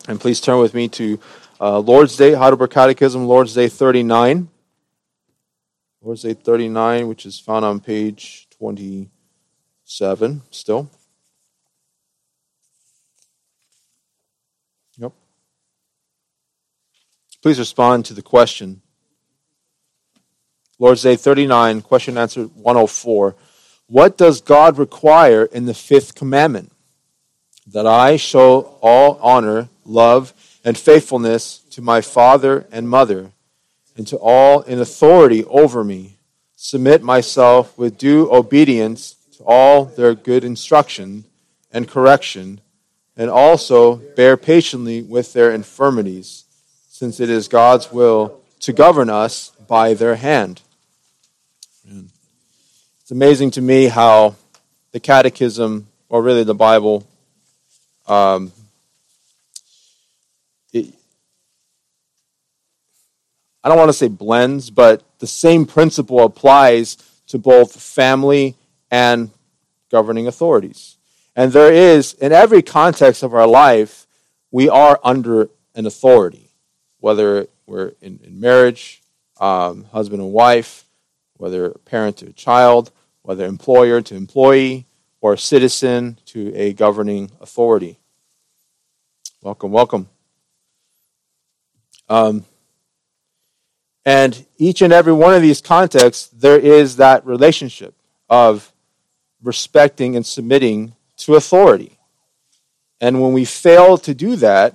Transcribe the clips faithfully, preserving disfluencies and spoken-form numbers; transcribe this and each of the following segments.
And please turn with me to uh, Lord's Day, Heidelberg Catechism, Lord's Day thirty-nine. Lord's Day thirty-nine, which is found on page twenty-seven still. Yep. Please respond to the question. Lord's Day thirty-nine, question answer one oh four. What does God require in the fifth commandment? That I show all honor, love, and faithfulness to my father and mother, and to all in authority over me, submit myself with due obedience to all their good instruction and correction, and also bear patiently with their infirmities, since it is God's will to govern us by their hand. It's amazing to me how the Catechism, or really the Bible, um, it, I don't want to say blends, but the same principle applies to both family and governing authorities. And there is, in every context of our life, we are under an authority, whether we're in, in marriage, um, husband and wife, whether parent to a child, whether employer to employee, or citizen to a governing authority. Welcome, welcome. Um, and each and every one of these contexts, there is that relationship of respecting and submitting to authority. And when we fail to do that,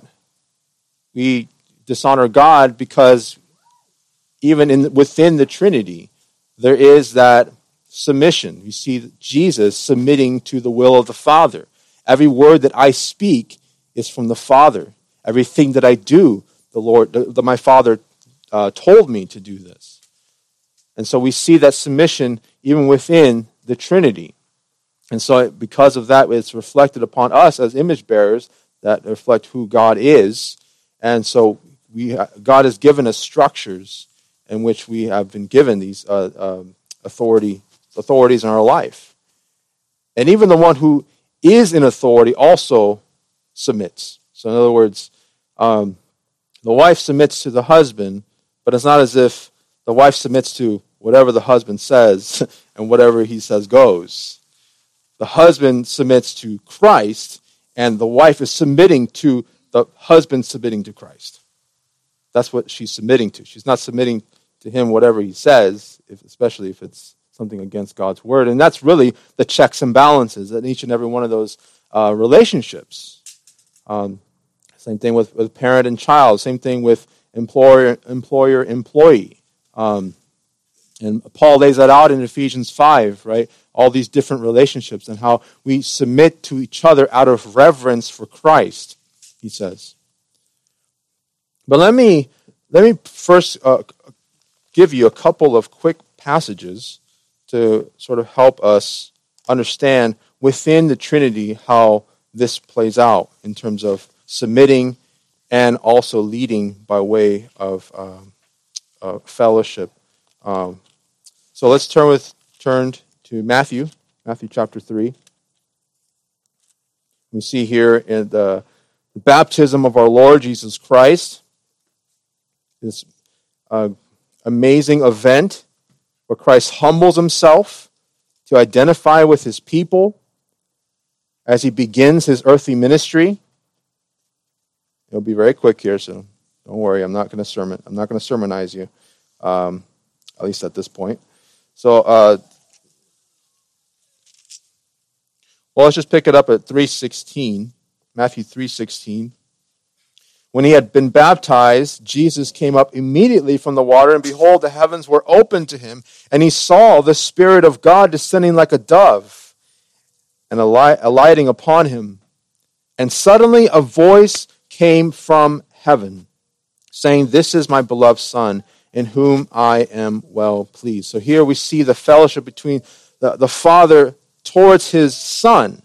we dishonor God, because even in within the Trinity, there is that submission. You see Jesus submitting to the will of the Father. Every word that I speak is from the Father. Everything that I do, the Lord, the, the, my Father uh, told me to do this. And so we see that submission even within the Trinity. And so because of that, it's reflected upon us as image bearers that reflect who God is. And so we, God has given us structures in which we have been given these uh, um, authority authorities in our life. And even the one who is in authority also submits. So in other words, um, the wife submits to the husband, but it's not as if the wife submits to whatever the husband says and whatever he says goes. The husband submits to Christ, and the wife is submitting to the husband submitting to Christ. That's what she's submitting to. She's not submitting to him whatever he says, if, especially if it's something against God's word. And that's really the checks and balances in each and every one of those uh, relationships. Um, same thing with, with parent and child. Same thing with employer, employer, employee. Um, and Paul lays that out in Ephesians five, right? All these different relationships and how we submit to each other out of reverence for Christ, he says. But let me let me first uh, give you a couple of quick passages to sort of help us understand within the Trinity how this plays out in terms of submitting and also leading by way of um, uh, fellowship. Um, so let's turn with turn to Matthew, Matthew chapter three. We see here in the baptism of our Lord Jesus Christ, this uh, amazing event where Christ humbles himself to identify with his people as he begins his earthly ministry. It'll be very quick here, so don't worry. I'm not going to sermon. I'm not going to sermonize you, um, at least at this point. So, uh, well, let's just pick it up at three sixteen, Matthew three sixteen. When he had been baptized, Jesus came up immediately from the water, and behold, the heavens were opened to him, and he saw the Spirit of God descending like a dove and alighting upon him. And suddenly a voice came from heaven, saying, "This is my beloved Son, in whom I am well pleased." So here we see the fellowship between the, the Father towards his Son.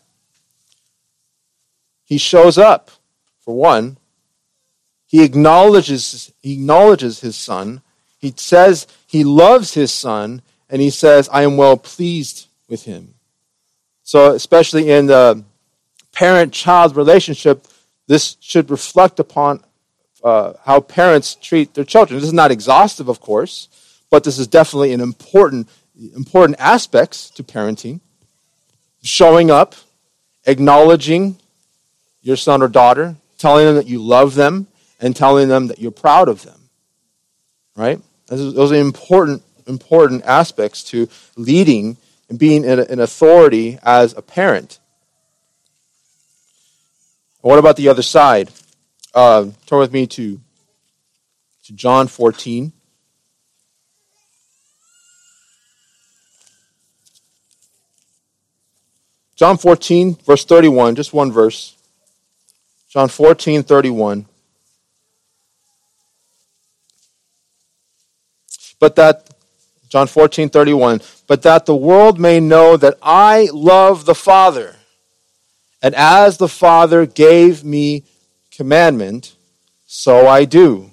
He shows up, for one. He acknowledges, he acknowledges his Son. He says he loves his Son, and he says, "I am well pleased with him." So especially in the parent-child relationship, this should reflect upon uh, how parents treat their children. This is not exhaustive, of course, but this is definitely an important, important aspects to parenting. Showing up, acknowledging your son or daughter, telling them that you love them, and telling them that you're proud of them. Right? Those are important, important aspects to leading and being an authority as a parent. What about the other side? Uh, turn with me to, to John fourteen. John fourteen, verse thirty-one, just one verse. John fourteen, thirty-one. But that, John fourteen, thirty-one, but that the world may know that I love the Father, and as the Father gave me commandment, so I do.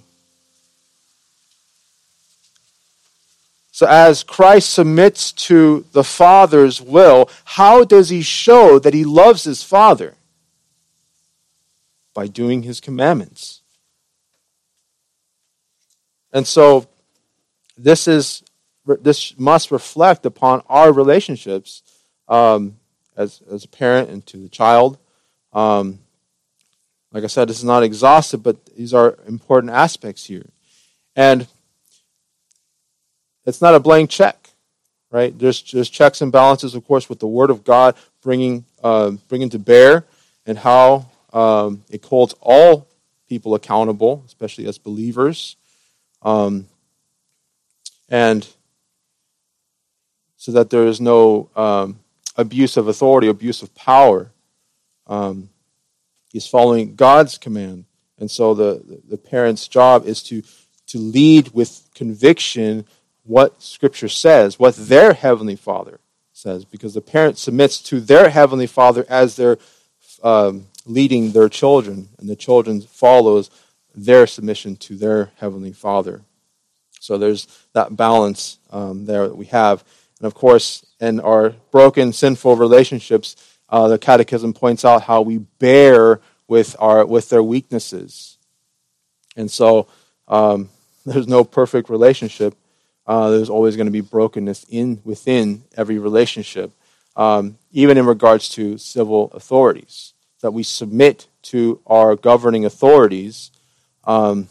So as Christ submits to the Father's will, how does he show that he loves his Father? By doing his commandments. And so this is this must reflect upon our relationships um, as, as a parent and to the child. Um, like I said, this is not exhaustive, but these are important aspects here. And it's not a blank check, right? There's there's checks and balances, of course, with the Word of God bringing uh, bringing to bear, and how um, it holds all people accountable, especially as believers, um, and so that there is no um, abuse of authority, abuse of power. Um, he's following God's command, and so the the parent's job is to to lead with conviction what Scripture says, what their Heavenly Father says, because the parent submits to their Heavenly Father as they're um, leading their children, and the children follows their submission to their Heavenly Father. So there's that balance um, there that we have. And of course, in our broken, sinful relationships, uh, the Catechism points out how we bear with our with their weaknesses. And so um, there's no perfect relationship. Uh, there's always going to be brokenness in within every relationship, um, even in regards to civil authorities, that we submit to our governing authorities um,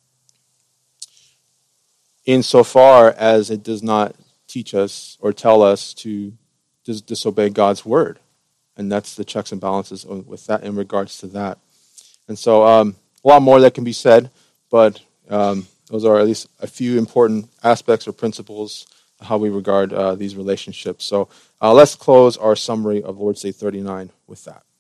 insofar as it does not teach us or tell us to dis- disobey God's word. And that's the checks and balances with that in regards to that. And so um, a lot more that can be said, but um, those are at least a few important aspects or principles of how we regard uh, these relationships. So uh, let's close our summary of Lord's Day thirty-nine with that.